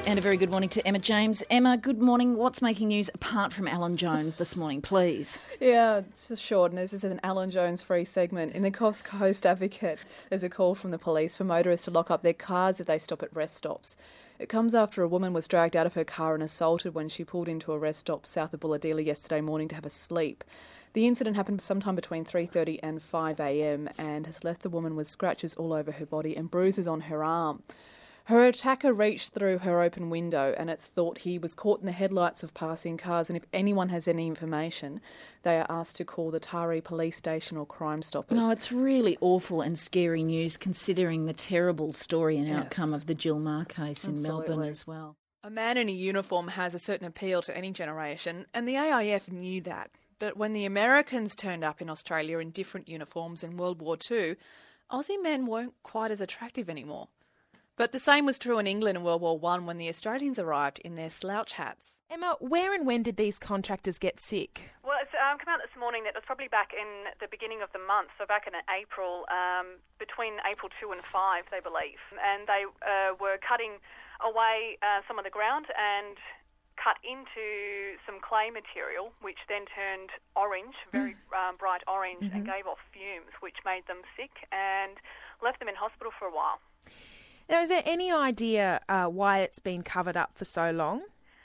And a very good morning to Emma James. Emma, good morning. What's making news apart from Alan Jones this morning, please? Yeah, it's just short, and this is an Alan Jones free segment. In the Coast Coast Advocate, there's a call from the police for motorists to lock up their cars if they stop at rest stops. It comes after a woman was dragged out of her car and assaulted when she pulled into a rest stop south of Bulahdelah yesterday morning to have a sleep. The incident happened sometime between 3:30 and 5 a.m. and has left the woman with scratches all over her body and bruises on her arm. Her attacker reached through her open window, and it's thought he was caught in the headlights of passing cars, and if anyone has any information, they are asked to call the Taree Police Station or Crime Stoppers. No, it's really awful and scary news considering the terrible story and outcome of the Jill Meagher case in Melbourne as well. A man in a uniform has a certain appeal to any generation, and the AIF knew that. But when the Americans turned up in Australia in different uniforms in World War II, Aussie men weren't quite as attractive anymore. But the same was true in England in World War I when the Australians arrived in their slouch hats. Emma, where and when did these contractors get sick? Well, it's come out this morning that it was probably back in the beginning of the month, so back in April, between April 2 and 5, they believe. And they were cutting away some of the ground and cut into some clay material, which then turned orange, very bright orange, and gave off fumes, which made them sick and left them in hospital for a while. Now, is there any idea why it's been covered up for so long?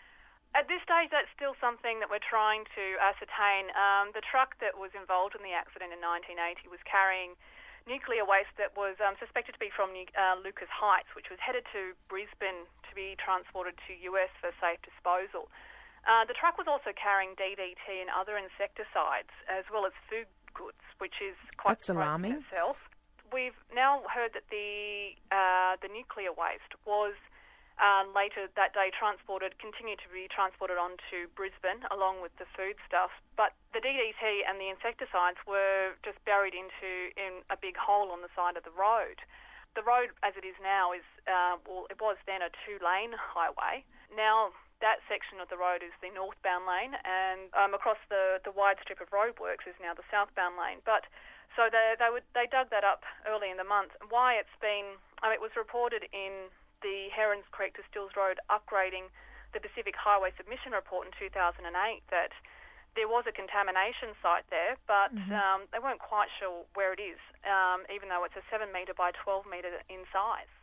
At this stage, that's still something that we're trying to ascertain. The truck that was involved in the accident in 1980 was carrying nuclear waste that was suspected to be from Lucas Heights, which was headed to Brisbane to be transported to US for safe disposal. The truck was also carrying DDT and other insecticides, as well as food goods, which is quite surprising in itself. We've now heard that the nuclear waste was later that day continued to be transported onto Brisbane along with the foodstuff. But the DDT and the insecticides were just buried in a big hole on the side of the road. The road, as it is now, it was then a 2-lane highway. Now that section of the road is the northbound lane, and across the wide strip of roadworks is now the southbound lane. But so they dug that up early in the month. Why it's been, it was reported in the Herons Creek to Stills Road upgrading the Pacific Highway Submission Report in 2008 that there was a contamination site there, but they weren't quite sure where it is, even though it's a 7 metre by 12 metre in size.